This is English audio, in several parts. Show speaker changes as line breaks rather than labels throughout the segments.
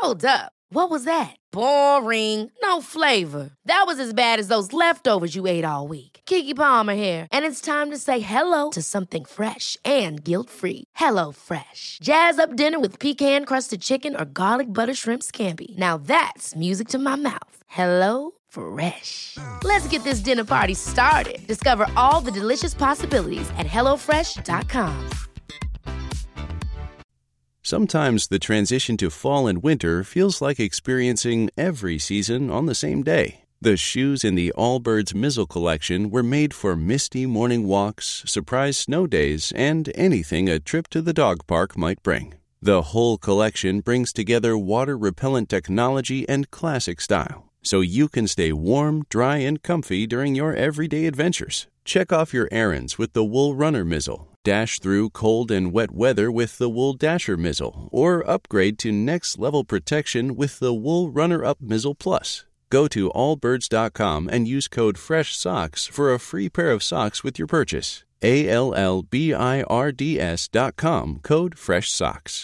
Hold up. What was that? Boring. No flavor. That was as bad as those leftovers you ate all week. Keke Palmer here, and it's time to say hello to something fresh and guilt-free. Hello Fresh. Jazz up dinner with pecan-crusted chicken or garlic butter shrimp scampi. Now that's music to my mouth. Hello Fresh. Let's get this dinner party started. Discover all the delicious possibilities at hellofresh.com.
Sometimes the transition to fall and winter feels like experiencing every season on the same day. The shoes in the Allbirds Mizzle collection were made for misty morning walks, surprise snow days, and anything a trip to the dog park might bring. The whole collection brings together water-repellent technology and classic style, so you can stay warm, dry, and comfy during your everyday adventures. Check off your errands with the Wool Runner Mizzle, dash through cold and wet weather with the Wool Dasher Mizzle, or upgrade to next-level protection with the Wool Runner-Up Mizzle Plus. Go to allbirds.com and use code FRESHSOCKS for a free pair of socks with your purchase. ALLBIRDS.com, code FRESHSOCKS.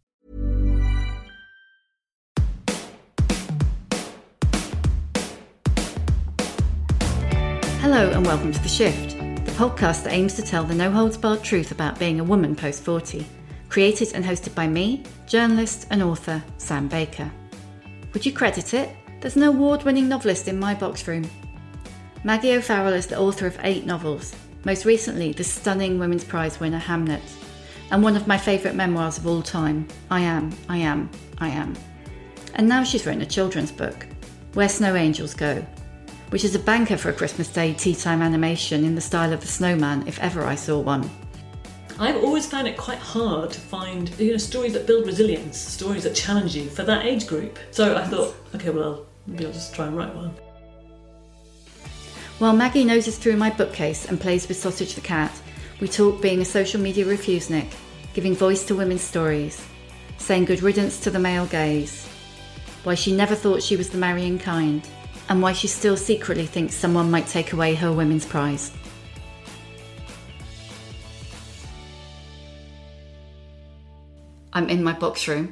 Hello and welcome to The Shift, the podcast that aims to tell the no-holds-barred truth about being a woman post-40. Created and hosted by me, journalist and author Sam Baker. Would you credit it? There's an award-winning novelist in my box room. Maggie O'Farrell is the author of 8 novels, most recently the stunning Women's Prize winner Hamnet, and one of my favourite memoirs of all time, I Am. And now she's written a children's book, Where Snow Angels Go, which is a banker for a Christmas Day tea time animation in the style of the snowman, if ever I saw one.
I've always found it quite hard to find stories that build resilience, stories that challenge you for that age group. So I thought, okay, well, maybe I'll just try and write one.
While Maggie noses through my bookcase and plays with Sausage the cat, we talk being a social media refusenik, giving voice to women's stories, saying good riddance to the male gaze, why she never thought she was the marrying kind, and why she still secretly thinks someone might take away her Women's Prize. I'm in my box room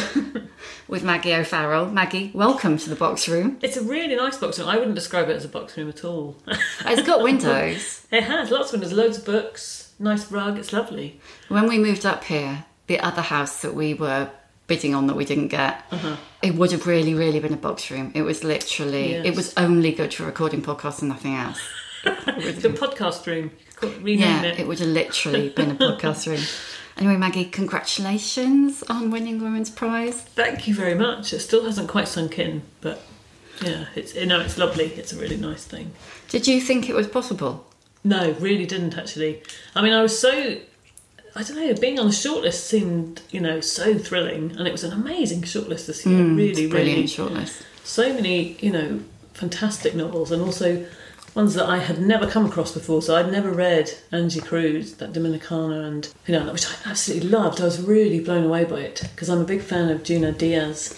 with Maggie O'Farrell. Maggie, welcome to the box room.
It's a really nice box room. I wouldn't describe it as a box room at all.
It's got windows.
It has, lots of windows, loads of books, nice rug, it's lovely.
When we moved up here, the other house that we were bidding on that we didn't get, it would have really, really been a box room. It was literally, It was only good for recording podcasts and nothing else.
The podcast room, rename it.
It would have literally been a podcast room. Anyway, Maggie, congratulations on winning Women's Prize.
Thank you very much. It still hasn't quite sunk in, but yeah, it's lovely. It's a really nice thing.
Did you think it was possible?
No, really didn't actually. I mean, I was so... I don't know, being on the shortlist seemed, so thrilling, and it was an amazing shortlist this year. Really,
brilliant shortlist.
So many, fantastic novels, and also ones that I had never come across before. So I'd never read Angie Cruz, that Dominicana, and which I absolutely loved. I was really blown away by it because I'm a big fan of Junot Díaz,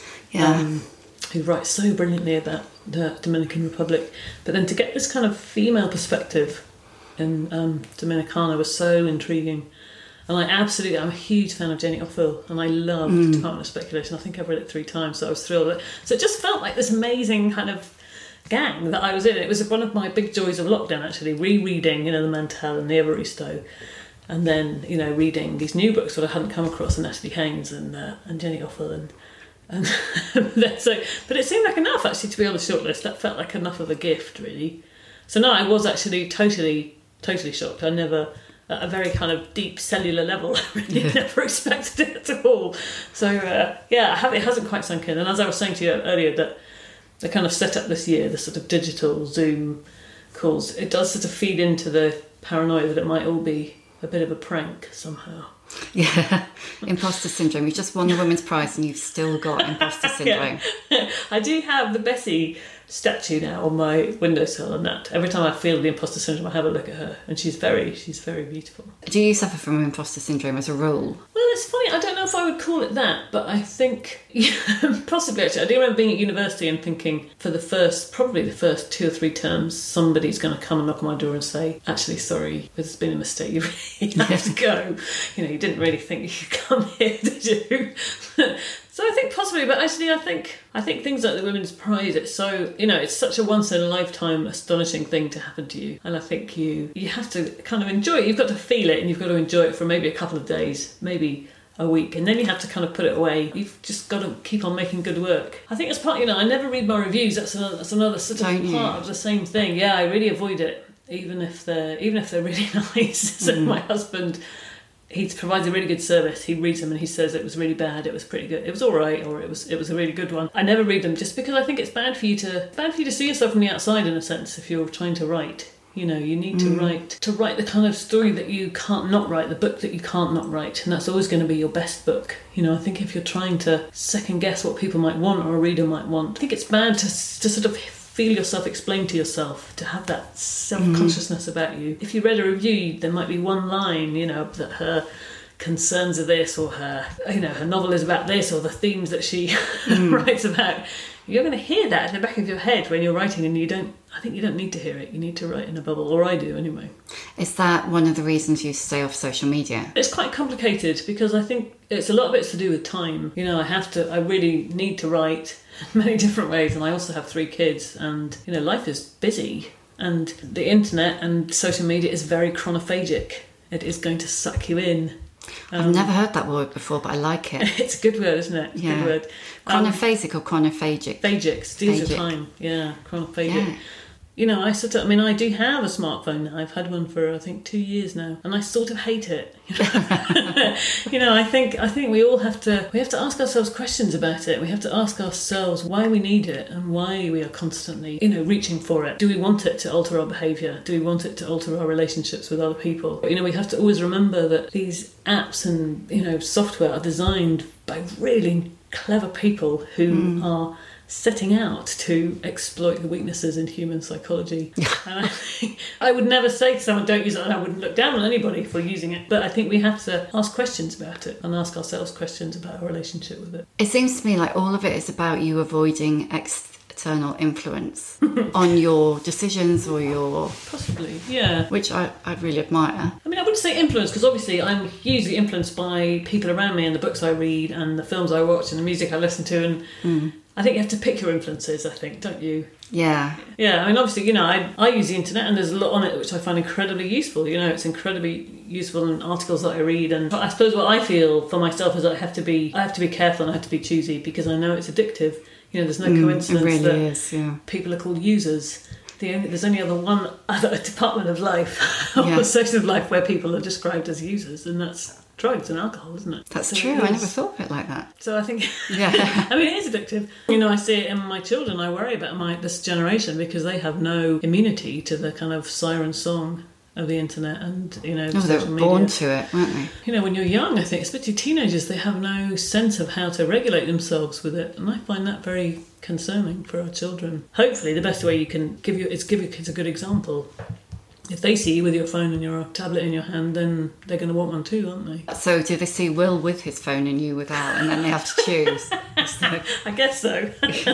who writes so brilliantly about the Dominican Republic. But then to get this kind of female perspective in Dominicana was so intriguing. And I'm a huge fan of Jenny Offill, and I loved Department of Speculation. I think I've read it 3 times, so I was thrilled. So it just felt like this amazing kind of gang that I was in. It was one of my big joys of lockdown, actually, rereading, the Mantel and the Evaristo, and then, reading these new books that I hadn't come across, and Natalie Haynes and Jenny Offill. And but it seemed like enough, actually, to be on the shortlist. That felt like enough of a gift, really. So no, I was actually totally shocked. I never... At a very kind of deep cellular level, I really never expected it at all. So, it hasn't quite sunk in. And as I was saying to you earlier, that the kind of setup this year, the sort of digital Zoom calls, it does sort of feed into the paranoia that it might all be a bit of a prank somehow.
Yeah, imposter syndrome. You just won the Women's Prize and you've still got imposter syndrome.
I do have the Bessie statue now on my windowsill, and that every time I feel the imposter syndrome, I have a look at her, and she's very beautiful.
Do you suffer from imposter syndrome as a rule?
Well, it's funny, I don't know if I would call it that, but I think possibly, actually. I do remember being at university and thinking for probably the first 2 or 3 terms, somebody's going to come and knock on my door and say, actually, sorry, there's been a mistake, you really have to go. You didn't really think you could come here, did you? So I think possibly, but actually I think things like the Women's Prize, it's so, it's such a once in a lifetime astonishing thing to happen to you. And I think you have to kind of enjoy it. You've got to feel it, and you've got to enjoy it for maybe a couple of days, maybe a week, and then you have to kind of put it away. You've just got to keep on making good work. I think it's part, I never read my reviews. That's another sort of part of the same thing. Yeah, I really avoid it, even if they're really nice. So my husband, he provides a really good service. He reads them and he says it was really bad, it was pretty good, it was all right, or it was a really good one. I never read them just because I think it's bad for you to see yourself from the outside, in a sense, if you're trying to write. You need to write the kind of story that you can't not write, the book that you can't not write, and that's always going to be your best book. I think if you're trying to second guess what people might want or a reader might want, I think it's bad to sort of feel yourself, explain to yourself, to have that self-consciousness about you. If you read a review, there might be one line, that her concerns are this, or her novel is about this, or the themes that she writes about. You're going to hear that in the back of your head when you're writing, and I think you don't need to hear it. You need to write in a bubble, or I do anyway.
Is that one of the reasons you stay off social media?
It's quite complicated because I think it's a lot of it's to do with time. I really need to write in many different ways, and I also have 3 kids, and life is busy, and the internet and social media is very chronophagic. It is going to suck you in.
I've never heard that word before, but I like it.
It's a good word, isn't it? It's a good word.
Chronophasic or chronophagic?
Phagic, steals your time. Yeah, chronophagic. Yeah. I do have a smartphone now. I've had one for, I think, 2 years now, and I sort of hate it. I think we all have to ask ourselves questions about it. We have to ask ourselves why we need it and why we are constantly, reaching for it. Do we want it to alter our behaviour? Do we want it to alter our relationships with other people? We have to always remember that these apps and, software are designed by really clever people who are setting out to exploit the weaknesses in human psychology. And I would never say to someone, don't use it, and I wouldn't look down on anybody for using it. But I think we have to ask questions about it and ask ourselves questions about our relationship with it.
It seems to me like all of it is about you avoiding external influence on your decisions or your...
Possibly, yeah.
Which I really admire.
I wouldn't say influence, because obviously I'm hugely influenced by people around me and the books I read and the films I watch and the music I listen to, and I think you have to pick your influences, I think, don't you?
Yeah.
Yeah, obviously, I use the internet, and there's a lot on it which I find incredibly useful. It's incredibly useful in articles that I read, and I suppose what I feel for myself is I have to be careful and I have to be choosy, because I know it's addictive. There's no coincidence
really
that
is, yeah.
People are called users. There's only one other department of life, or section of life, where people are described as users, and that's drugs and alcohol, isn't it?
That's true. I never thought of it like that.
So I think, it is addictive. I see it in my children. I worry about this generation, because they have no immunity to the kind of siren song of the internet and, social media.
They were born to it, weren't they?
When you're young, I think, especially teenagers, they have no sense of how to regulate themselves with it. And I find that very concerning for our children. Hopefully, the best way you can give your kids a good example. If they see you with your phone and your tablet in your hand, then they're going to want one too, aren't they?
So do they see Will with his phone and you without, and then they have to choose?
I guess so.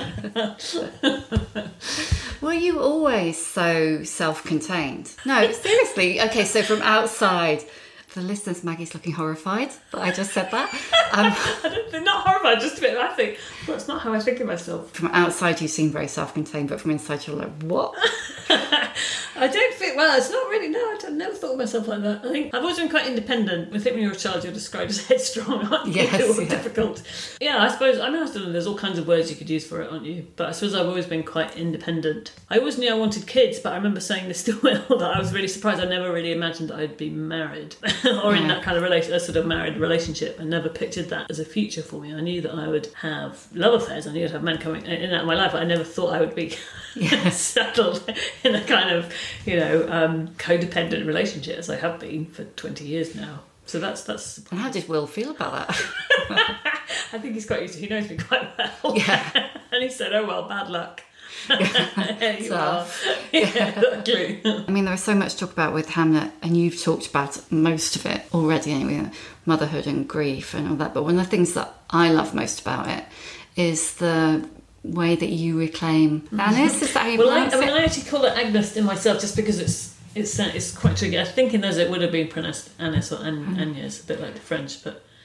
Were you always so self-contained? No, seriously. Okay, so from outside, for the listeners, Maggie's looking horrified that I just said that.
Not horrified, just a bit. I think, well, it's not how I think of myself.
From outside, you seem very self-contained, but from inside, you're like, what?
I don't think, well, it's not really, no, I've never thought of myself like that. I think I've always been quite independent. I think when you're a child, you're described as headstrong, aren't you?
Yes,
or difficult. Yeah, I suppose, I don't know, there's all kinds of words you could use for it, aren't you? But I suppose I've always been quite independent. I always knew I wanted kids, but I remember saying this to Will, that I was really surprised. I never really imagined that I'd be married or in that kind of a sort of married relationship. I never pictured that as a future for me. I knew that I would have love affairs. I knew I'd have men coming in and out of my life, but I never thought I would be settled in a kind of, codependent relationship as I have been for 20 years now. So that's.
And how did Will feel about that?
I think he's quite used to. He knows me quite well.
Yeah.
And he said, "Oh well, bad luck." There you are.
Exactly. I mean, there was so much to talk about with Hamnet, and you've talked about most of it already anyway, motherhood and grief and all that. But one of the things that I love most about it is the way that you reclaim Annis. Is that how you pronounce it?
I actually call it Agnes in myself, just because it's quite tricky. I think in those it would have been pronounced Annis or Agnes, a bit like the French, but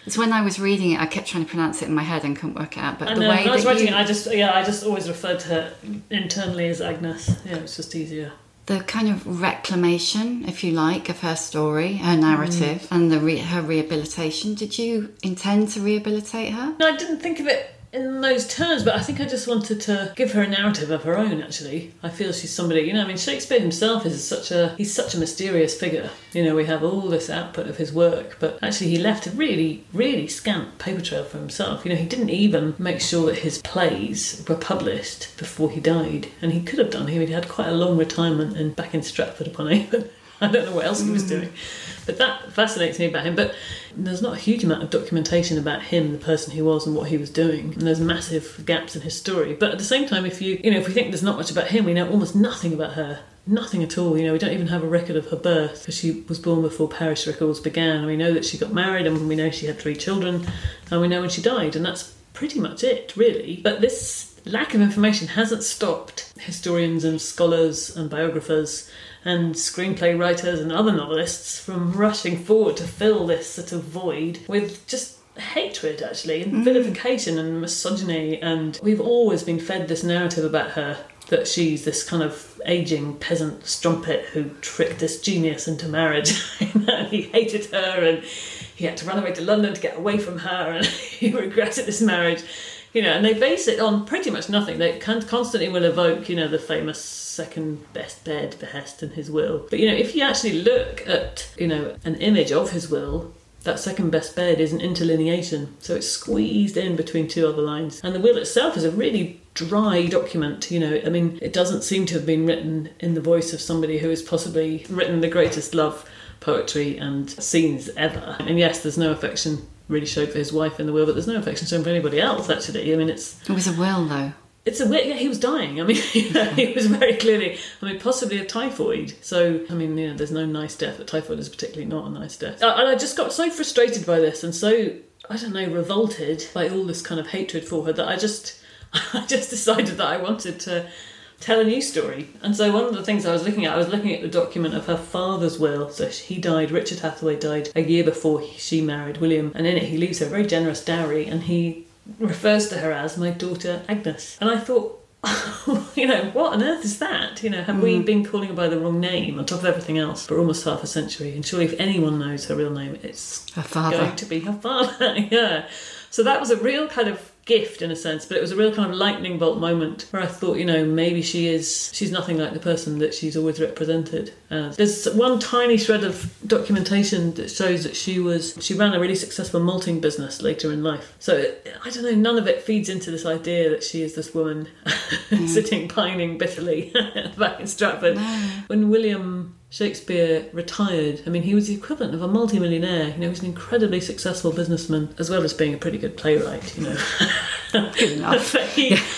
It's when I was reading it, I kept trying to pronounce it in my head and couldn't work it out. But
I know, when I was writing it, I just always referred to her internally as Agnes. Yeah, it's just easier.
The kind of reclamation, if you like, of her story, her narrative, and her rehabilitation. Did you intend to rehabilitate her?
No, I didn't think of it in those terms, but I think I just wanted to give her a narrative of her own, actually. I feel she's somebody, Shakespeare himself is such a mysterious figure. We have all this output of his work, but actually he left a really, really scant paper trail for himself. He didn't even make sure that his plays were published before he died, and he could have done. He had quite a long retirement back in Stratford upon Avon. I don't know what else he was doing. But that fascinates me about him. But there's not a huge amount of documentation about him, the person he was and what he was doing. And there's massive gaps in his story. But at the same time, if we think there's not much about him, we know almost nothing about her. Nothing at all. We don't even have a record of her birth, because she was born before parish records began. And we know that she got married, and we know she had 3 children, and we know when she died. And that's pretty much it, really. But this lack of information hasn't stopped historians and scholars and biographers and screenplay writers and other novelists from rushing forward to fill this sort of void with just hatred, actually, and vilification and misogyny. And we've always been fed this narrative about her, that she's this kind of ageing peasant strumpet who tricked this genius into marriage. He hated her and he had to run away to London to get away from her, and he regretted this marriage. And they base it on pretty much nothing. They constantly will evoke, the famous second best bed behest in his will. But, if you actually look at, an image of his will, that second best bed is an interlineation. So it's squeezed in between 2 other lines. And the will itself is a really dry document. It doesn't seem to have been written in the voice of somebody who has possibly written the greatest love poetry and scenes ever. And yes, there's no affection really showed for his wife in the will, but there's no affection shown for anybody else, actually. It was
a will, though.
It's a will. Yeah, he was dying. He was very clearly, possibly of typhoid. So, there's no nice death, but typhoid is particularly not a nice death. And I just got so frustrated by this and so, revolted by all this kind of hatred for her that I just decided that I wanted to tell a new story. And so one of the things I was looking at the document of her father's will. So Richard Hathaway died a year before she married William, and in it he leaves her a very generous dowry, and he refers to her as my daughter Agnes. And I thought, what on earth is that? Have we been calling her by the wrong name on top of everything else for almost half a century? And surely if anyone knows her real name, it's
her father.
Going to be her father. Yeah. So that was a real kind of gift in a sense, but it was a real kind of lightning bolt moment where I thought, maybe she's nothing like the person that she's always represented as. There's one tiny shred of documentation that shows that she ran a really successful malting business later in life. So I don't know, none of it feeds into this idea that she is this woman sitting pining bitterly back in Stratford.
No.
When William Shakespeare retired, he was the equivalent of a multi-millionaire. He was an incredibly successful businessman, as well as being a pretty good playwright,
Good enough.
But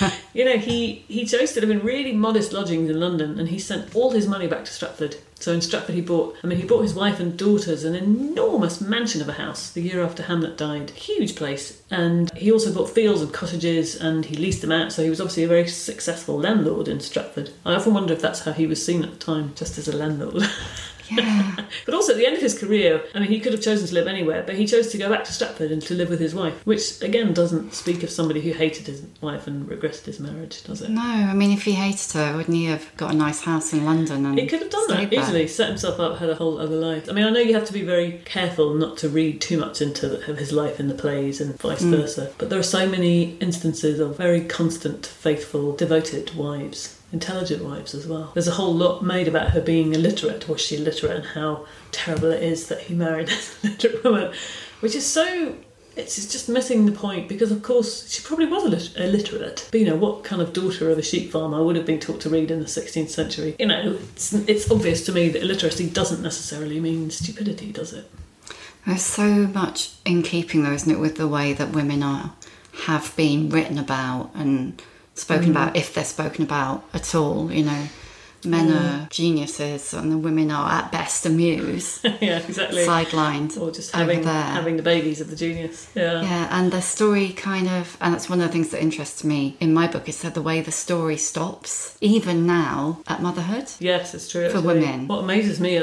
he chose to live in really modest lodgings in London, and he sent all his money back to Stratford. So in Stratford he bought his wife and daughters an enormous mansion of a house the year after Hamlet died. Huge place. And he also bought fields and cottages, and he leased them out, so he was obviously a very successful landlord in Stratford. I often wonder if that's how he was seen at the time, just as a landlord.
Yeah.
But also at the end of his career, he could have chosen to live anywhere, but he chose to go back to Stratford and to live with his wife, which again doesn't speak of somebody who hated his wife and regretted his marriage, does it?
No, if he hated her, wouldn't he have got a nice house in London? And
he could have done that easily, set himself up, had a whole other life. I know you have to be very careful not to read too much into his life in the plays and vice versa, but there are so many instances of very constant, faithful, devoted wives. Intelligent wives as well. There's a whole lot made about her being illiterate. Was she illiterate, and how terrible it is that he married a literate woman, which is so... It's just missing the point, because of course she probably was illiterate. But what kind of daughter of a sheep farmer would have been taught to read in the 16th century? It's obvious to me that illiteracy doesn't necessarily mean stupidity, does it?
There's so much in keeping, though, isn't it, with the way that women have been written about and spoken about, if they're spoken about at all. Men are geniuses and the women are at best a muse.
Yeah, exactly.
Sidelined.
Or just having the babies of the genius. Yeah.
Yeah, and the story kind of, and that's one of the things that interests me in my book, is that the way the story stops, even now, at motherhood.
Yes, it's true.
For women.
What amazes me are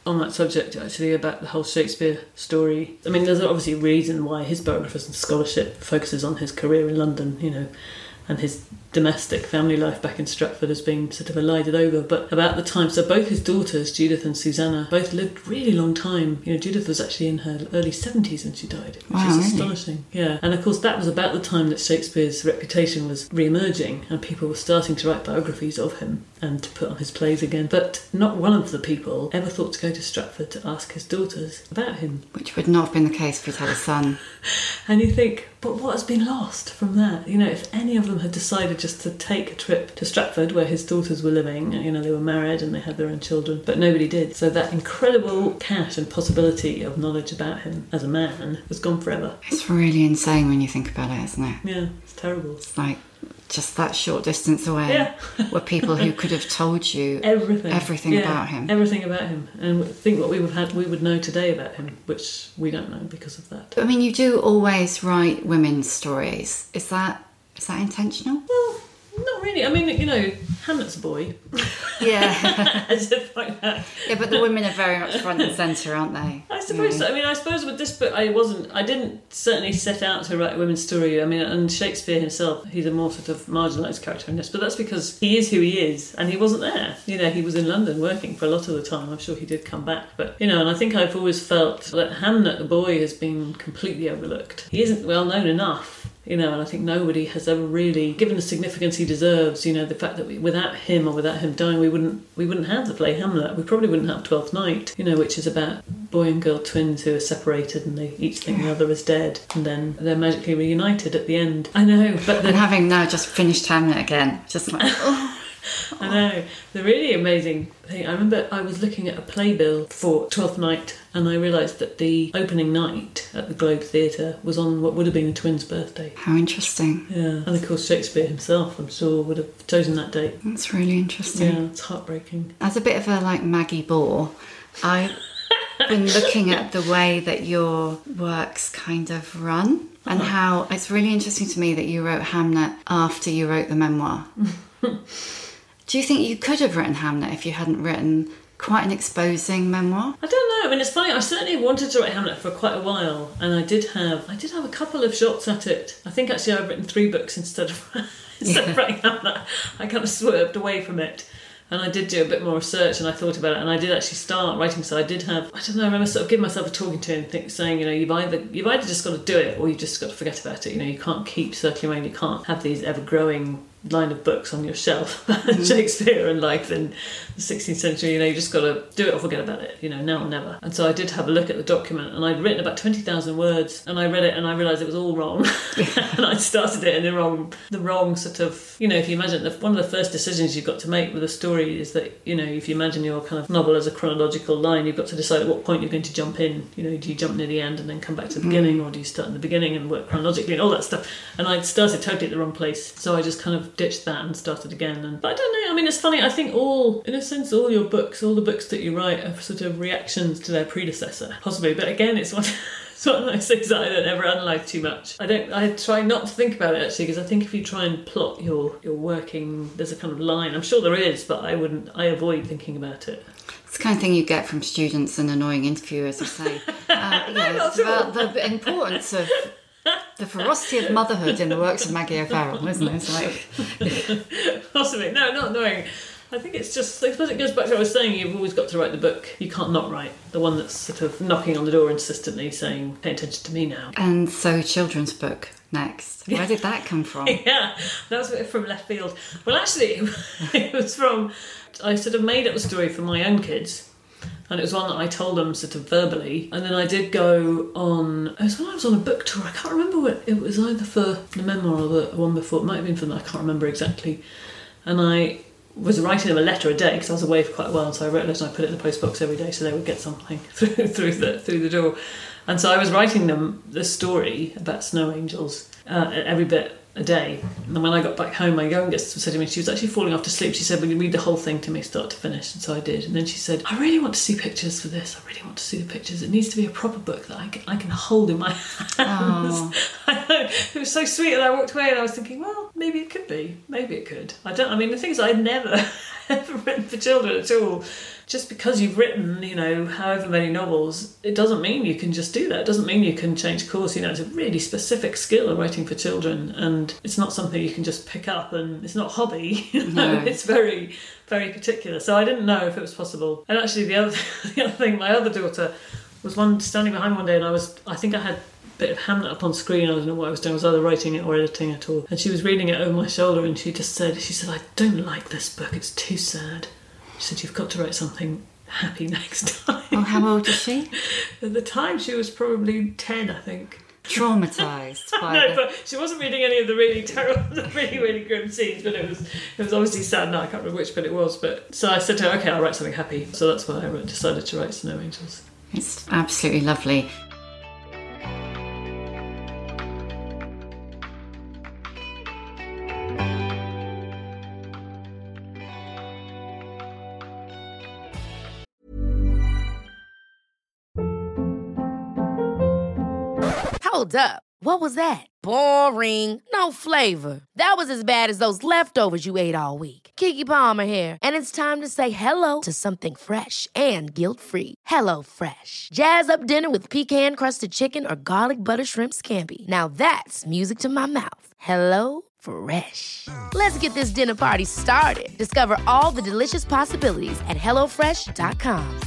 on that subject, actually, about the whole Shakespeare story. I mean, there's obviously a reason why his biographers and scholarship focuses on his career in London, you know, and his domestic family life back in Stratford has been sort of elided over. But about the time, so both his daughters, Judith and Susanna, both lived really long time. You know, Judith was actually in her early 70s when she died, which is astonishing. Yeah, and of course that was about the time that Shakespeare's reputation was re-emerging and people were starting to write biographies of him and to put on his plays again. But not one of the people ever thought to go to Stratford to ask his daughters about him.
Which would not have been the case if he'd had a son.
And you think, but what has been lost from that? You know, if any of them had decided just to take a trip to Stratford where his daughters were living, you know, they were married and they had their own children, but nobody did. So that incredible cache and possibility of knowledge about him as a man was gone forever.
It's really insane when you think about it, isn't it?
Yeah, it's terrible.
It's like just that short distance away were people who could have told you everything about him.
Everything about him. And think what we would know today about him, which we don't know because of that.
I mean, you do always write women's stories. Is that intentional?
Well, not really. I mean, you know, Hamlet's a boy.
Yeah.
As if like that.
Yeah, but the women are very much front and centre, aren't they?
I suppose so. I mean, I suppose with this book, I didn't certainly set out to write a women's story. I mean, and Shakespeare himself, he's a more sort of marginalised character in this, but that's because he is who he is, and he wasn't there. You know, he was in London working for a lot of the time. I'm sure he did come back. But, you know, and I think I've always felt that Hamlet, the boy, has been completely overlooked. He isn't well known enough. You know, and I think nobody has ever really given the significance he deserves. You know, the fact that without him dying, we wouldn't have the play Hamlet. We probably wouldn't have Twelfth Night, you know, which is about boy and girl twins who are separated and they each think the other is dead, and then they're magically reunited at the end. I know, but
and having now just finished Hamlet again, just like
I know. The really amazing thing, I remember I was looking at a playbill for Twelfth Night and I realised that the opening night at the Globe Theatre was on what would have been a twin's birthday.
How interesting.
Yeah, and of course Shakespeare himself, I'm sure, would have chosen that date.
That's really interesting.
Yeah, it's heartbreaking.
As a bit of a Maggie Bore, I've been looking at the way that your works kind of run and how it's really interesting to me that you wrote Hamlet after you wrote the memoir. Do you think you could have written Hamlet if you hadn't written quite an exposing memoir?
I don't know. I mean, it's funny. I certainly wanted to write Hamlet for quite a while, and I did have a couple of shots at it. I think actually I've written 3 books instead of writing Hamlet. I kind of swerved away from it. And I did do a bit more research and I thought about it and I did actually start writing. So I did have, I remember sort of giving myself a talking to and saying, you know, you've either just got to do it or you've just got to forget about it. You know, you can't keep circling around. You can't have these ever-growing line of books on your shelf, Shakespeare and life in the 16th century. You know, you just got to do it or forget about it, you know, now or never. And so I did have a look at the document and I'd written about 20,000 words and I read it and I realised it was all wrong. And I started it in the wrong sort of, you know, if you imagine one of the first decisions you've got to make with a story is that, you know, if you imagine your kind of novel as a chronological line, you've got to decide at what point you're going to jump in. You know, do you jump near the end and then come back to the beginning, or do you start in the beginning and work chronologically and all that stuff? And I'd started totally at the wrong place. So I just kind of ditched that and started again. But I don't know, I mean, it's funny, I think all your books, all the books that you write are sort of reactions to their predecessor, possibly. But again, it's one of those things that I don't ever analyse too much. I try not to think about it, actually, because I think if you try and plot your working, there's a kind of line. I'm sure there is, but I avoid thinking about it.
It's the kind of thing you get from students and annoying interviewers who say, it's about the importance of the ferocity of motherhood in the works of Maggie O'Farrell, isn't it? It's like...
Possibly. No, not annoying. I think it's just, I suppose it goes back to what I was saying, you've always got to write the book. You can't not write. The one that's sort of knocking on the door insistently saying, pay attention to me now.
And so children's book next. Where did that come from?
Yeah, that was a bit from left field. Well, actually, it was from, I sort of made up a story for my own kids. And it was one that I told them sort of verbally. And then I did go on... It was when I was on a book tour. I can't remember what... It was either for the memoir or the one before. It might have been for that. I can't remember exactly. And I was writing them a letter a day because I was away for quite a while. So I wrote a letter and I put it in the post box every day so they would get something through the door. And so I was writing them this story about snow angels every bit a day. And when I got back home, my youngest said to me, she was actually falling off to sleep, she said, will you read the whole thing to me start to finish? And so I did. And then she said, I really want to see pictures for this. I really want to see the pictures. It needs to be a proper book that I can hold in my hands. Oh. I know. It was so sweet. And I walked away and I was thinking, well, maybe it could be. Maybe it could. The thing is, I'd never ever written for children at all. just because you've written, you know, however many novels, it doesn't mean you can just do that. It doesn't mean you can change course. You know, it's a really specific skill of writing for children, and it's not something you can just pick up, and it's not a hobby. You know, it's very, very particular. So I didn't know if it was possible. And actually the other thing, my other daughter was standing behind me one day, and I think I had a bit of Hamlet up on screen. I don't know what I was doing. I was either writing it or editing it, and she was reading it over my shoulder, and she said, I don't like this book, it's too sad. She said, you've got to write something happy next time.
Oh, how old is she?
At the time she was probably 10, I think.
Traumatised by
no, but she wasn't reading any of the really terrible, really, really grim scenes, but it was obviously sad. No, I can't remember which bit it was, but so I said to her, okay, I'll write something happy. So that's why I decided to write Snow Angels.
It's absolutely lovely.
Hold up. What was that? Boring. No flavor. That was as bad as those leftovers you ate all week. Keke Palmer here, and it's time to say hello to something fresh and guilt-free. Hello Fresh. Jazz up dinner with pecan-crusted chicken or garlic butter shrimp scampi. Now that's music to my mouth. Hello Fresh. Let's get this dinner party started. Discover all the delicious possibilities at HelloFresh.com.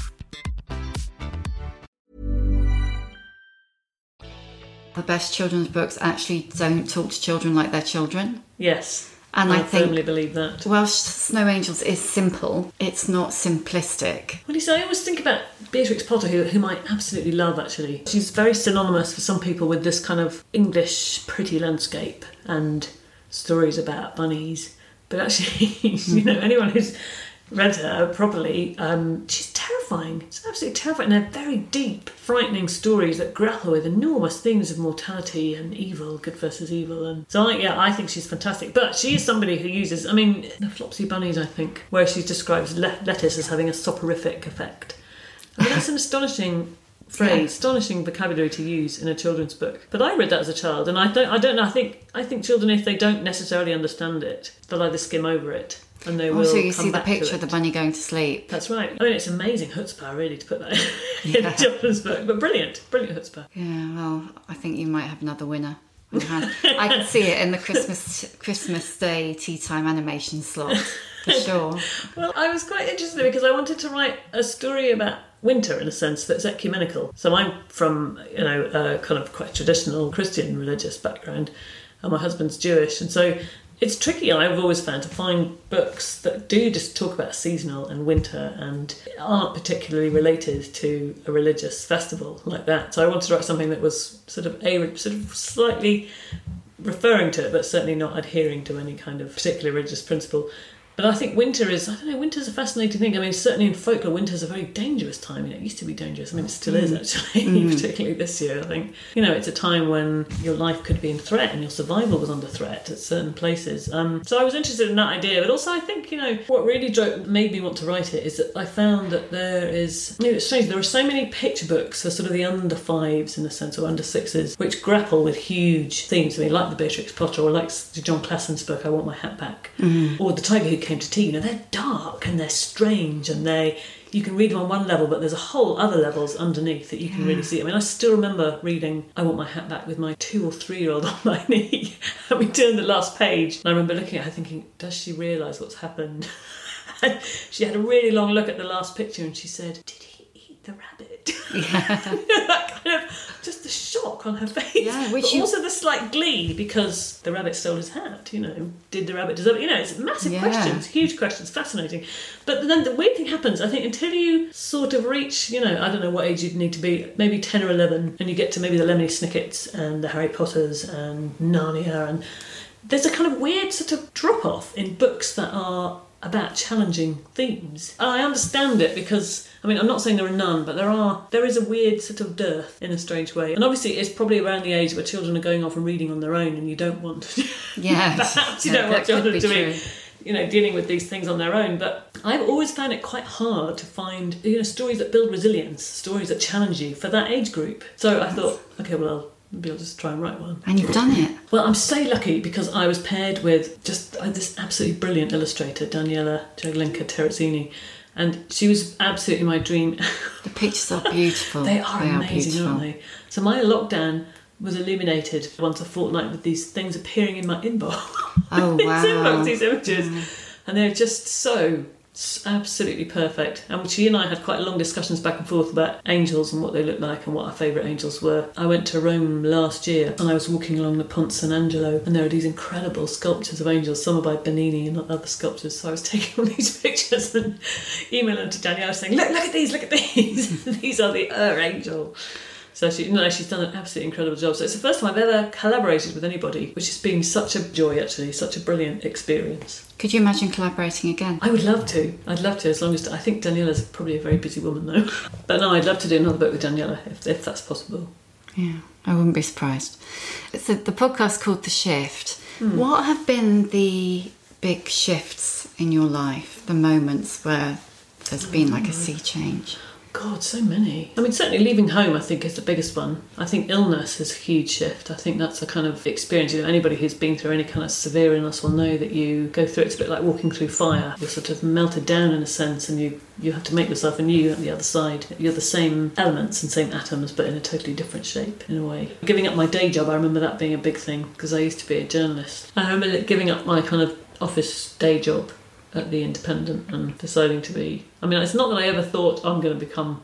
The best children's books actually don't talk to children like they're children.
Yes,
and I think,
firmly believe that.
Well, Snow Angels is simple. It's not simplistic.
Well, you see, I always think about Beatrix Potter, whom I absolutely love, actually. She's very synonymous for some people with this kind of English pretty landscape and stories about bunnies. But actually, you know, anyone who's read her properly, she's terrifying. It's absolutely terrifying. They're very deep, frightening stories that grapple with enormous themes of mortality and evil, good versus evil. And so, I think she's fantastic. But she is somebody who uses, the Flopsy Bunnies, I think, where she describes lettuce as having a soporific effect. I mean, that's an astonishing phrase, astonishing vocabulary to use in a children's book. But I read that as a child, and I don't know. I think children, if they don't necessarily understand it, they'll either skim over it. And they will.
So you
come
see the
back
picture of the bunny going to sleep.
That's right. I mean, it's amazing chutzpah, really, to put that in a children's book. But brilliant chutzpah.
Yeah, well, I think you might have another winner. I can see it in the Christmas Day tea time animation slot, for sure.
Well, I was quite interested because I wanted to write a story about winter in a sense that's ecumenical. So I'm from, a kind of quite traditional Christian religious background, and my husband's Jewish, and so it's tricky, I've always found, to find books that do just talk about seasonal and winter and aren't particularly related to a religious festival like that. So I wanted to write something that was sort of slightly referring to it, but certainly not adhering to any kind of particular religious principle. But I think winter's a fascinating thing. I mean, certainly in folklore, winter's a very dangerous time. It used to be dangerous. I mean, it still is, actually, particularly this year, I think. It's a time when your life could be in threat and your survival was under threat at certain places. So I was interested in that idea. But also, I think, what really made me want to write it is that I found that there is... it's strange. There are so many picture books for sort of the under fives, in a sense, or under sixes, which grapple with huge themes. I mean, like the Beatrix Potter, or like John Classen's book, I Want My Hat Back, or The Tiger Who Came to Tea. They're dark and they're strange, and you can read them on one level, but there's a whole other levels underneath that you can really see. I mean, I still remember reading I Want My Hat Back with my 2 or 3 year old on my knee, and we turned the last page, and I remember looking at her thinking, does she realise what's happened? And she had a really long look at the last picture, and she said, did he eat the rabbit? That kind of, just the shock on her face, but also the slight glee because the rabbit stole his hat. Did the rabbit deserve it? It's massive questions, huge questions, fascinating. But then the weird thing happens, I think, until you sort of reach, I don't know what age you'd need to be, maybe 10 or 11, and you get to maybe the Lemony Snickets and the Harry Potters and Narnia, and there's a kind of weird sort of drop-off in books that are about challenging themes. And I understand it because, I'm not saying there are none, but there is a weird sort of dearth in a strange way. And obviously it's probably around the age where children are going off and reading on their own, and you don't want perhaps you don't want children to be dealing with these things on their own. But I've always found it quite hard to find stories that build resilience, stories that challenge you for that age group. So I thought, okay, well, maybe I'll just try and write one.
And you've done it. Well,
I'm so lucky because I was paired with just this absolutely brilliant illustrator, Daniela Jaglenka Terrazzini. And she was absolutely my dream.
The pictures are beautiful.
They are amazing, aren't they? So my lockdown was illuminated once a fortnight with these things appearing in my inbox.
Oh, wow.
These images. And they're just so absolutely perfect. And she and I had quite long discussions back and forth about angels and what they look like and what our favourite angels were. I went to Rome last year and I was walking along the Ponte San Angelo, and there are these incredible sculptures of angels, some are by Bernini and other sculptors. So I was taking all these pictures and emailing them to Danielle saying, look at these, these are the angel. So she's done an absolutely incredible job. So it's the first time I've ever collaborated with anybody, which has been such a joy, actually, such a brilliant experience.
Could you imagine collaborating again?
I would love to. I'd love to, as long as... I think Daniela's probably a very busy woman, though. But no, I'd love to do another book with Daniela, if that's possible.
Yeah, I wouldn't be surprised. So the podcast's called The Shift. What have been the big shifts in your life, the moments where there's been like a sea change?
God, so many. I mean, certainly leaving home, I think, is the biggest one. I think illness is a huge shift. I think that's a kind of experience. Anybody who's been through any kind of severe illness will know that you go through it. It's a bit like walking through fire. You're sort of melted down in a sense, and you have to make yourself anew on the other side. You're the same elements and same atoms, but in a totally different shape, in a way. Giving up my day job, I remember that being a big thing, because I used to be a journalist. I remember giving up my kind of office day job at The Independent and deciding to be... I mean, it's not that I ever thought, I'm going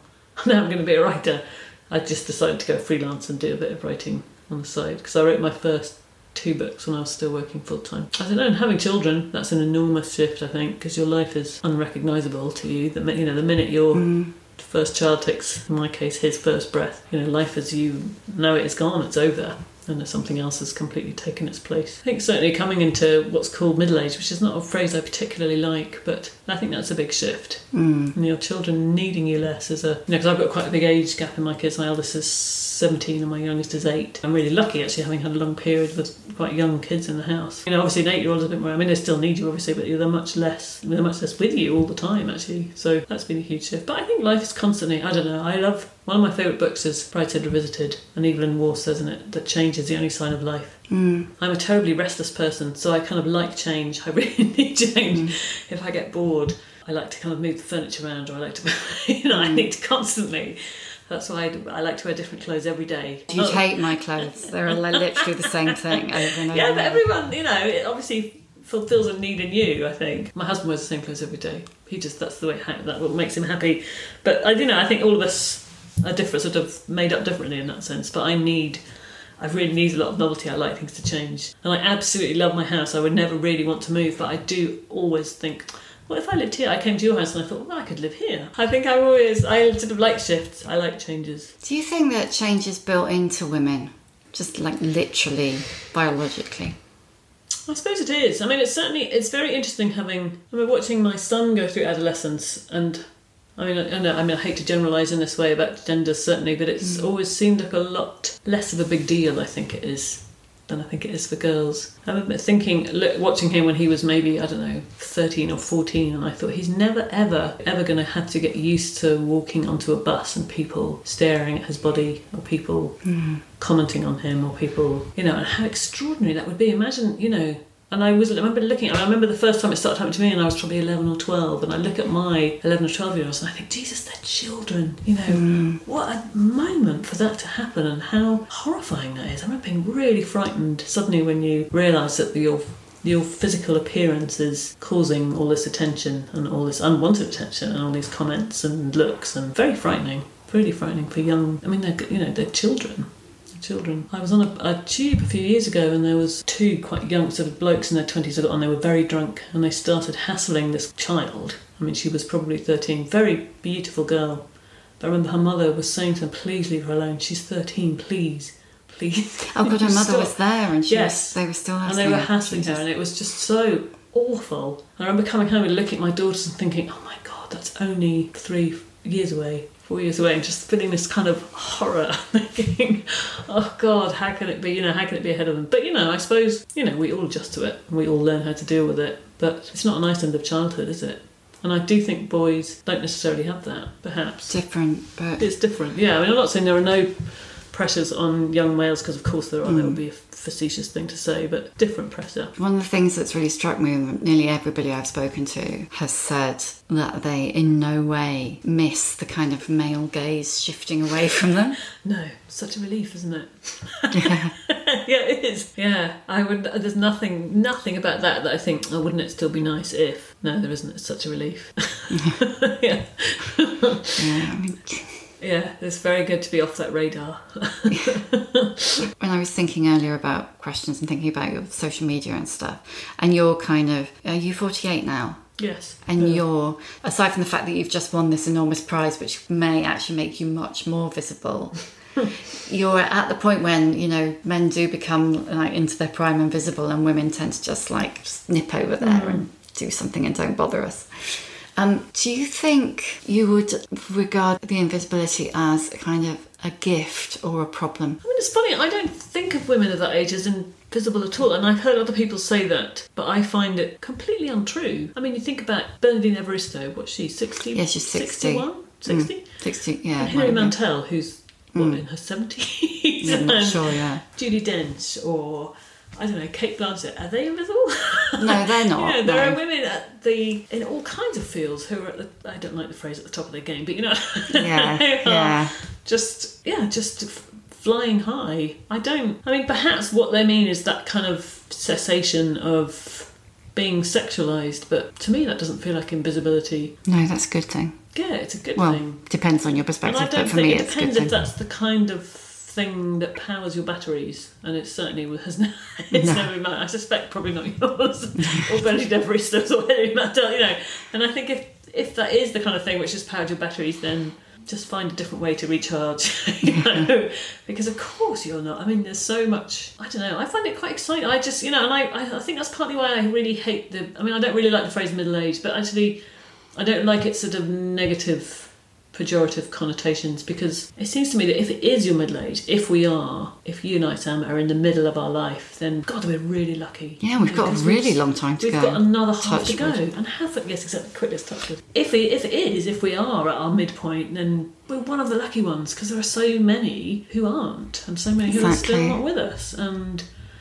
to be a writer. I just decided to go freelance and do a bit of writing on the side, because I wrote my first 2 books when I was still working full-time. I don't know, and having children, that's an enormous shift, I think, because your life is unrecognisable to you. The minute your first child takes, in my case, his first breath, life as you know it is gone, it's over. And something else has completely taken its place. I think certainly coming into what's called middle age, which is not a phrase I particularly like, but I think that's a big shift. And your children needing you less because I've got quite a big age gap in my kids. My eldest is 17 and my youngest is 8. I'm really lucky, actually, having had a long period with quite young kids in the house. Obviously an 8-year-old is a bit more, they still need you, obviously, but they're much less with you all the time, actually. So that's been a huge shift. But I think life is constantly, I don't know, one of my favourite books is Brideshead Revisited, and Evelyn Waugh says in it that change is the only sign of life. I'm a terribly restless person, so I kind of like change. I really need change. If I get bored, I like to kind of move the furniture around, or I like to, I need to constantly. That's why I like to wear different clothes every day.
You'd hate my clothes. They're literally the same thing over and over.
Yeah, but everyone, it obviously fulfills a need in you, I think. My husband wears the same clothes every day. That's the way, that what makes him happy. But I think all of us are different, sort of made up differently in that sense. But I really need a lot of novelty. I like things to change. And I absolutely love my house. I would never really want to move, but I do always think, what if I lived here? I came to your house and I thought, well, I could live here. I think I sort of like shifts. I like changes.
Do you think that change is built into women? Just like literally, biologically?
I suppose it is. I mean, it's very interesting watching my son go through adolescence, and I hate to generalise in this way about gender, certainly, but it's always seemed like a lot less of a big deal, I think it is, than I think it is for girls. I remember watching him when he was maybe, 13 or 14, and I thought he's never, ever going to have to get used to walking onto a bus and people staring at his body, or people commenting on him, or people, and how extraordinary that would be. Imagine, and I remember the first time it started happening to me, and I was probably 11 or 12, and I look at my 11 or 12-year-olds and I think, Jesus, they're children, what a moment for that to happen, and how horrifying that is. I remember being really frightened suddenly when you realise that your physical appearance is causing all this attention and all this unwanted attention and all these comments and looks, and very frightening, really frightening for young, they're children. I was on a tube a few years ago, and there was 2 quite young sort of blokes in their 20s that got on. They were very drunk, and they started hassling this child. I mean, she was probably 13, very beautiful girl. But I remember her mother was saying to them, please leave her alone. She's 13, please.
Oh God, her mother was there, and they were still hassling her.
And they were hassling her, and it was just so awful. And I remember coming home and looking at my daughters and thinking, oh my God, that's only 4 years away, and just feeling this kind of horror, thinking, oh God, how can it be ahead of them? But, I suppose, we all adjust to it, and we all learn how to deal with it, but it's not a nice end of childhood, is it? And I do think boys don't necessarily have that, perhaps.
Different, but...
It's different, yeah. I mean, I'm not saying there are no pressures on young males, because of course there are. That would be a facetious thing to say, but different pressure.
One of the things that's really struck me, nearly everybody I've spoken to has said that they in no way miss the kind of male gaze shifting away from them.
No, such a relief, isn't it? Yeah. Yeah, it is. Yeah, there's nothing about that I think, oh, wouldn't it still be nice if? No, there isn't. It's such a relief. Yeah.
Yeah, I mean...
Yeah, it's very good to be off that radar.
When I was thinking earlier about questions and thinking about your social media and stuff, and you're kind of, are you 48 now?
Yes.
And you're, aside from the fact that you've just won this enormous prize, which may actually make you much more visible, you're at the point when, you know, men do become like into their prime and visible, and women tend to just nip over there and do something and don't bother us. Do you think you would regard the invisibility as a kind of a gift or a problem?
I mean, it's funny, I don't think of women of that age as invisible at all, and I've heard other people say that, but I find it completely untrue. I mean, you think about Bernardine Evaristo, what's she, 60?
Yeah, she's 60.
61? 60?
60, yeah.
And Hilary Mantel, who's, in her 70s?
Yeah, I'm not sure, yeah.
Judi Dench, or... I don't know, Kate Blanchett, are they invisible?
No, they're not.
You know, there are women in all kinds of fields who are I don't like the phrase at the top of their game, but you know,
yeah.
just flying high. I mean, perhaps what they mean is that kind of cessation of being sexualised, but to me that doesn't feel like invisibility.
No, that's a good thing.
Yeah, it's a good
well,
thing.
Depends on your perspective,
and I don't
but for
think
me
it
it's a good
depends
thing.
if that's the kind of thing that powers your batteries, and it certainly has never been mine. I suspect probably not yours or Bernardine Evaristo's or Hilary Mantel, you know. And I think if that is the kind of thing which has powered your batteries, then just find a different way to recharge, you know, because of course you're not. I mean, there's so much, I don't know, I find it quite exciting. I just, you know, and I think that's partly why I really hate I don't really like the phrase middle age, but actually I don't like its sort of negative pejorative connotations, because it seems to me that if it is your middle age, if you and I, Sam, are in the middle of our life, then God, we're really lucky.
Yeah, we've got a really long time to go.
We've got another half to go.
Wood.
And yes, exactly, quickly, let's touch wood. If we are at our midpoint, then we're one of the lucky ones, because there are so many who aren't, and so many who are still not with us. And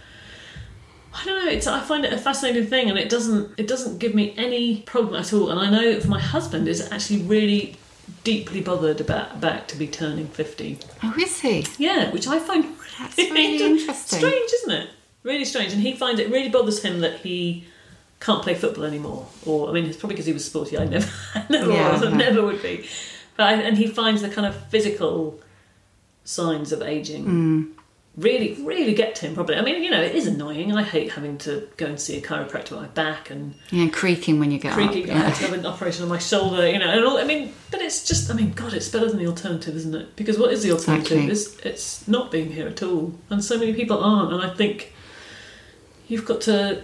I don't know, I find it a fascinating thing, and it doesn't give me any problem at all. And I know that my husband is actually really deeply bothered about to be turning 50.
Oh, is he?
Yeah, which I find
that's really interesting.
Strange, isn't it? Really strange. And he finds it really bothers him that he can't play football anymore. Or, I mean, it's probably because he was sporty. I never was, and never would be. But and he finds the kind of physical signs of ageing really, really get to him, probably. I mean, you know, it is annoying. I hate having to go and see a chiropractor with my back and
creaking when you get up.
I had to have an operation on my shoulder, you know, and all. I mean, but it's just, I mean, God, it's better than the alternative, isn't it? Because what is the alternative?
Exactly.
It's not being here at all, and so many people aren't. And I think you've got to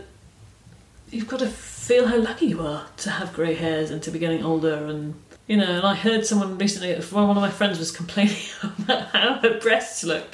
feel how lucky you are to have grey hairs and to be getting older. And you know, and I heard someone recently, one of my friends was complaining about how her breasts look.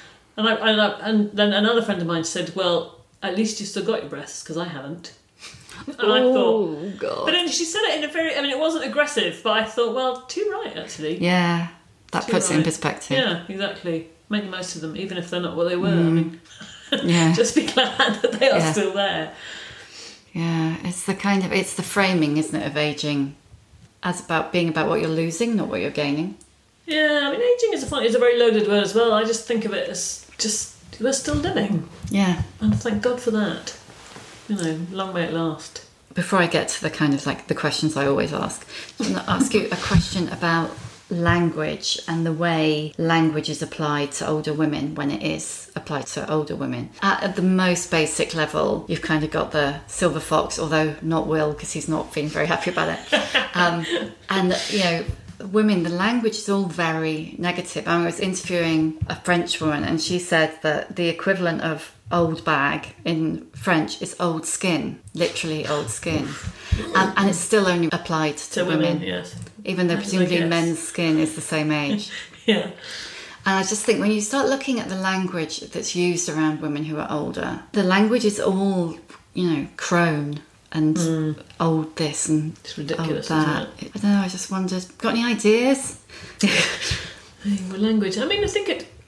And then another friend of mine said, well, at least you've still got your breasts, because I haven't. And I thought, God. But then she said it in a very, I mean, it wasn't aggressive, but I thought, well, too right, actually.
Yeah, that puts it in perspective.
Yeah, exactly. Make the most of them, even if they're not what they were. I mean, just be glad that they are still there.
Yeah, it's the framing, isn't it, of ageing, as being about what you're losing, not what you're gaining.
Yeah, I mean, ageing is a very loaded word as well. I just think of it as just, we're still living.
Yeah.
And thank God for that. You know, long may it last.
Before I get to the kind of like the questions I always ask, I want to ask you a question about language and the way language is applied to older women when it is applied to older women. At the most basic level, you've kind of got the silver fox, although not Will, because he's not feeling very happy about it. And, you know, women, the language is all very negative. I was interviewing a French woman, and she said that the equivalent of old bag in French is old skin, literally old skin. And it's still only applied to women.
Yes.
Even though presumably men's skin is the same age.
Yeah.
And I just think when you start looking at the language that's used around women who are older, the language is all, you know, crone and old this and
it's ridiculous,
old that.
Isn't it?
I don't know, I just wondered, got any ideas?
Language. I mean, I think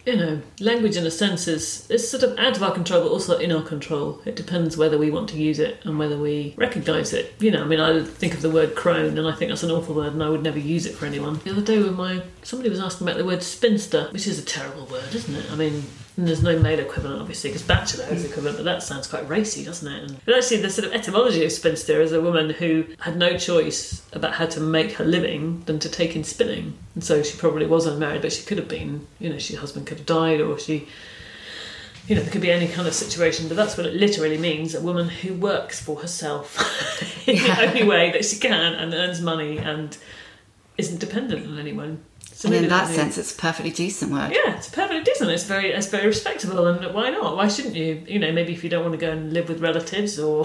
language in a sense is sort of out of our control, but also in our control. It depends whether we want to use it and whether we recognise it. I think of the word crone, and I think that's an awful word, and I would never use it for anyone. The other day when somebody was asking about the word spinster, which is a terrible word, isn't it? And there's no male equivalent, obviously, because bachelor is equivalent, but that sounds quite racy, doesn't it? But actually, the sort of etymology of spinster is a woman who had no choice about how to make her living than to take in spinning. And so she probably was unmarried, but she could have been, her husband could have died, or she, there could be any kind of situation. But that's what it literally means, a woman who works for herself in the only way that she can and earns money and isn't dependent on anyone.
And in that sense, it's a perfectly decent word.
Yeah, it's perfectly decent. It's very respectable, and why not? Why shouldn't you? Maybe if you don't want to go and live with relatives, or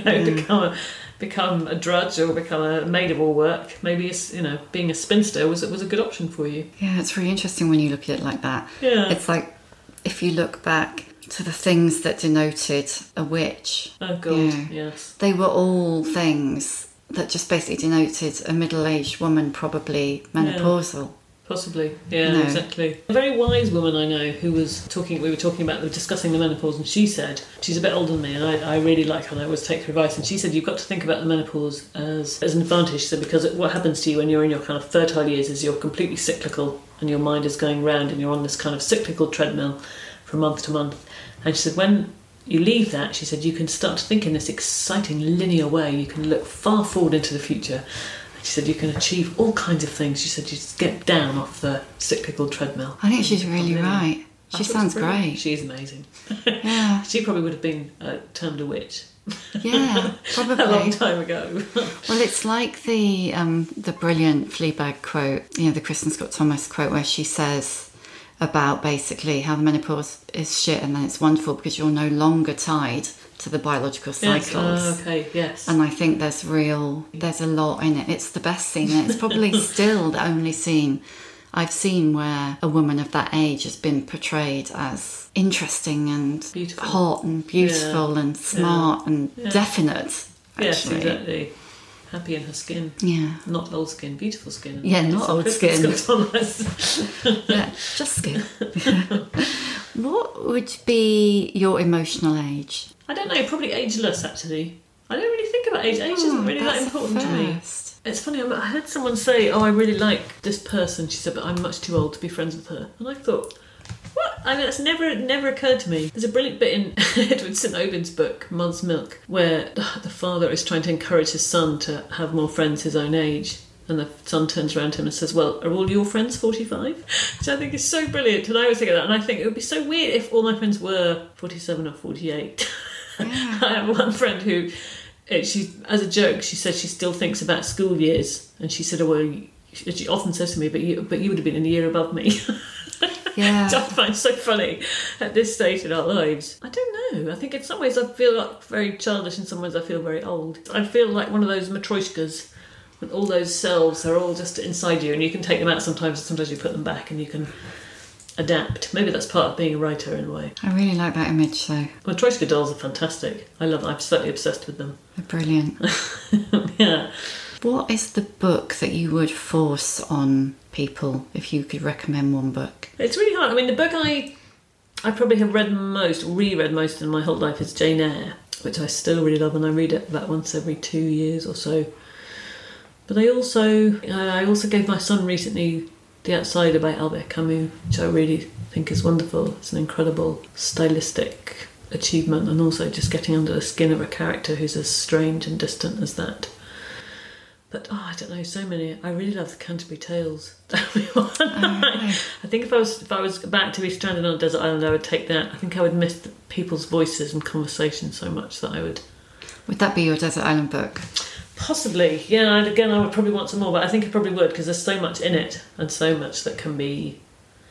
become a drudge or become a maid of all work, maybe being a spinster was a good option for you.
Yeah, it's really interesting when you look at it like that.
Yeah,
it's like if you look back to the things that denoted a witch.
Oh God, yes.
They were all things that just basically denoted a middle-aged woman, probably menopausal.
Yeah. Possibly, exactly. A very wise woman I know who we were discussing the menopause, and she said, she's a bit older than me, and I really like her and I always take her advice, and she said, you've got to think about the menopause as an advantage. She said, because what happens to you when you're in your kind of fertile years is you're completely cyclical, and your mind is going round, and you're on this kind of cyclical treadmill from month to month. And she said, when you leave that, she said, you can start to think in this exciting linear way. You can look far forward into the future. She said you can achieve all kinds of things. She said you just get down off the cyclical treadmill.
I think she's really right. She sounds great.
She's amazing.
Yeah.
She probably would have been termed a witch.
Yeah, probably.
A long time ago.
Well, it's like the brilliant Fleabag quote, the Kristen Scott Thomas quote, where she says about basically how the menopause is shit and then it's wonderful because you're no longer tied to the biological cycles.
Yes. Okay, yes.
And I think there's a lot in it. It's the best scene. It's probably still the only scene I've seen where a woman of that age has been portrayed as interesting and
beautiful.
Hot and beautiful and smart and definite. Actually.
Yes, exactly. Happy in her skin.
Yeah.
Not old skin, beautiful skin.
Yeah, not old skin. Yeah, just skin. What would be your emotional age?
I don't know, probably ageless, actually. I don't really think about age. Age isn't really that important to me. It's funny, I heard someone say, I really like this person. She said, but I'm much too old to be friends with her. And I thought, what? That's never occurred to me. There's a brilliant bit in Edward St. Aubyn's book, Mother's Milk, where the father is trying to encourage his son to have more friends his own age. And the son turns around to him and says, well, are all your friends 45? Which I think is so brilliant. And I always think of that. And I think it would be so weird if all my friends were 47 or 48. Yeah. I have one friend who, she, as a joke, she said she still thinks about school years. And she said, she often says to me, but you would have been in a year above me.
Yeah.
Which I find so funny at this stage in our lives. I don't know. I think in some ways I feel like very childish, in some ways I feel very old. I feel like one of those matryoshkas. When all those selves are all just inside you and you can take them out sometimes, and sometimes you put them back and you can adapt. Maybe that's part of being a writer in a way.
I really like that image though.
Matryoshka dolls are fantastic. I love them. I'm certainly obsessed with them.
They're brilliant.
Yeah.
What is the book that you would force on people if you could recommend one book?
It's really hard. I mean, the book I probably have read most, or reread most in my whole life is Jane Eyre, which I still really love, and I read it about once every 2 years or so. But I also gave my son recently The Outsider by Albert Camus, which I really think is wonderful. It's an incredible stylistic achievement, and also just getting under the skin of a character who's as strange and distant as that. But I don't know, so many. I really love the Canterbury Tales. That would be one. I think if I was back to be stranded on a desert island, I would take that. I think I would miss the people's voices and conversation so much that I would.
Would that be your desert island book?
Possibly, yeah. And again, I would probably want some more, but I think I probably would, because there's so much in it and so much that can be,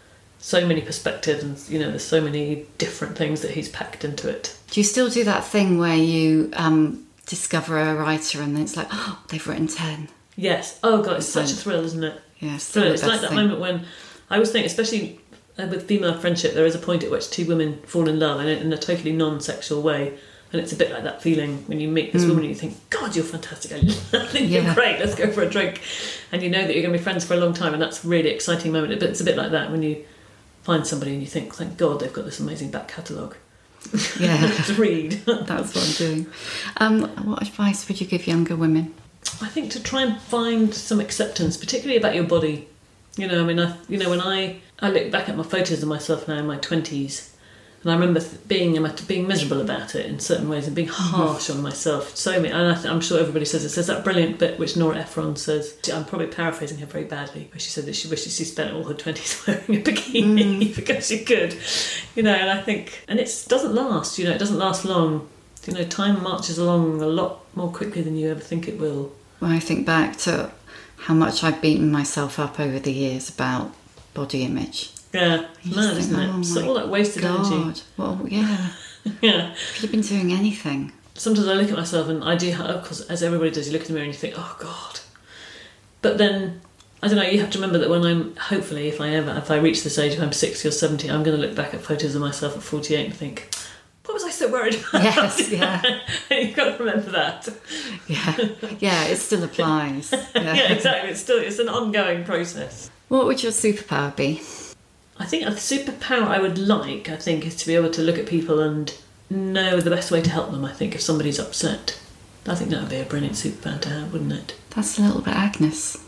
so many perspectives, and there's so many different things that he's packed into it.
Do you still do that thing where you discover a writer and then it's like, oh, they've written 10?
Yes. Oh God, it's such a thrill, isn't it?
Yeah,
it's like that moment when I always think, especially with female friendship, there is a point at which two women fall in love, and in a totally non-sexual way. And it's a bit like that feeling when you meet this woman and you think, God, you're fantastic. I think you're great. Let's go for a drink. And you know that you're going to be friends for a long time, and that's a really exciting moment. But it's a bit like that when you find somebody and you think, thank God they've got this amazing back catalogue.
Yeah.
To read.
That's what I'm doing. What advice would you give younger women?
I think to try and find some acceptance, particularly about your body. You know, I mean, when I look back at my photos of myself now in my 20s, and I remember being miserable about it in certain ways and being harsh on myself. And I'm sure everybody says that brilliant bit which Nora Ephron says. I'm probably paraphrasing her very badly, where she said that she wishes she spent all her 20s wearing a bikini because she could. You know, and I think, and it doesn't last. You know, it doesn't last long. You know, time marches along a lot more quickly than you ever think it will.
When I think back to how much I've beaten myself up over the years about body image.
Yeah, mad, isn't it? So all that wasted energy.
Well, yeah.
Yeah.
Could have been doing anything.
Sometimes I look at myself and I do, of course, as everybody does, you look in the mirror and you think, oh God. But then, I don't know, you have to remember that when I'm, hopefully, if I reach this age, if I'm 60 or 70, I'm going to look back at photos of myself at 48 and think, what was I so worried about?
Yes, yeah.
You've got to remember that.
Yeah, it still applies.
Yeah, exactly. It's an ongoing process.
What would your superpower be?
I think a superpower I would like, is to be able to look at people and know the best way to help them, I think, if somebody's upset. I think that would be a brilliant superpower to have, wouldn't it?
That's a little bit Agnes.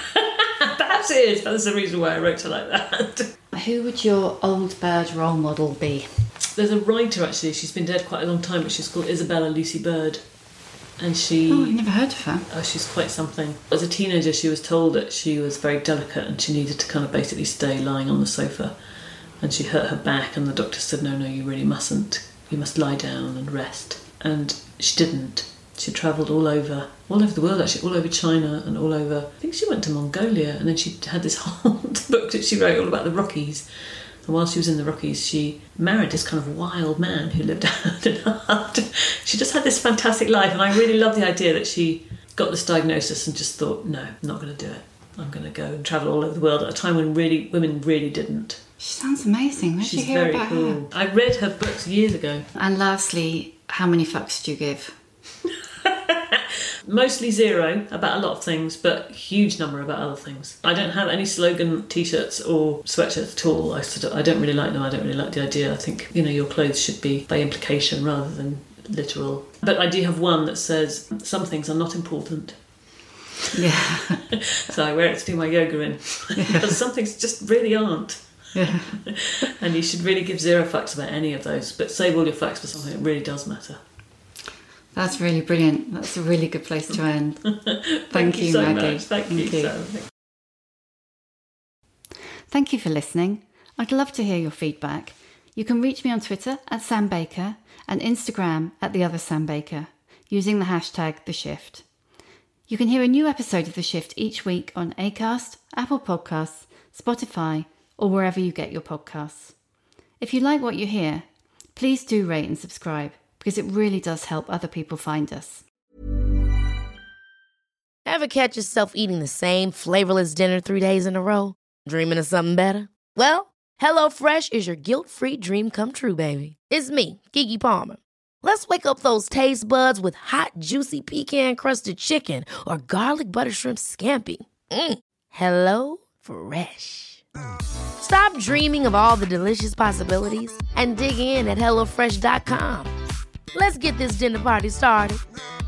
Perhaps it is. That's the reason why I wrote her like that.
Who would your old bird role model be?
There's a writer, actually, she's been dead quite a long time, but she's called Isabella Lucy Bird. And she...
Oh, I've never heard of her.
Oh, she's quite something. As a teenager, she was told that she was very delicate and she needed to kind of basically stay lying on the sofa. And she hurt her back and the doctor said, no, you really mustn't. You must lie down and rest. And she didn't. She travelled all over the world, actually, all over China and all over... I think she went to Mongolia, and then she had this whole book that she wrote all about the Rockies. And while she was in the Rockies, she married this kind of wild man who lived out in a hut. She just had this fantastic life, and I really love the idea that she got this diagnosis and just thought, no, I'm not going to do it. I'm going to go and travel all over the world at a time when women really didn't.
She sounds amazing. Where'd you hear about her?
I read her books years ago.
And lastly, how many fucks do you give?
Mostly 0 about a lot of things, but huge number about other things. I don't have any slogan t-shirts or sweatshirts at all. I don't really like them. I don't really like the idea. I think, your clothes should be by implication rather than literal. But I do have one that says, some things are not important.
Yeah.
So I wear it to do my yoga in. Because some things just really aren't.
Yeah.
And you should really give 0 fucks about any of those, but save all your fucks for something that really does matter.
That's really brilliant. That's a really good place to end.
Thank you so
Maggie.
much. Thank you. Sam.
Thank you for listening. I'd love to hear your feedback. You can reach me on Twitter @Sam Baker and Instagram @TheOtherSamBaker using the hashtag #TheShift. You can hear a new episode of The Shift each week on Acast, Apple Podcasts, Spotify, or wherever you get your podcasts. If you like what you hear, please do rate and subscribe, because it really does help other people find us.
Ever catch yourself eating the same flavorless dinner 3 days in a row? Dreaming of something better? Well, HelloFresh is your guilt-free dream come true, baby. It's me, Keke Palmer. Let's wake up those taste buds with hot, juicy pecan-crusted chicken or garlic butter shrimp scampi. Hello Fresh. Stop dreaming of all the delicious possibilities and dig in at HelloFresh.com. Let's get this dinner party started.